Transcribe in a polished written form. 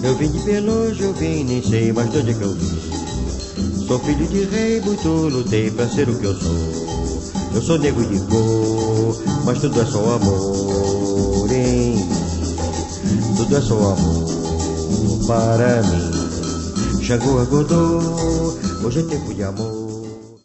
Eu vim de Peloja, eu vim, nem sei mais de onde é que eu vim. Sou filho de rei, muito lutei pra ser o que eu sou. Eu sou negro de cor, mas tudo é só amor, hein? Tudo é só amor para mim. Xangô acordou, hoje é tempo de amor.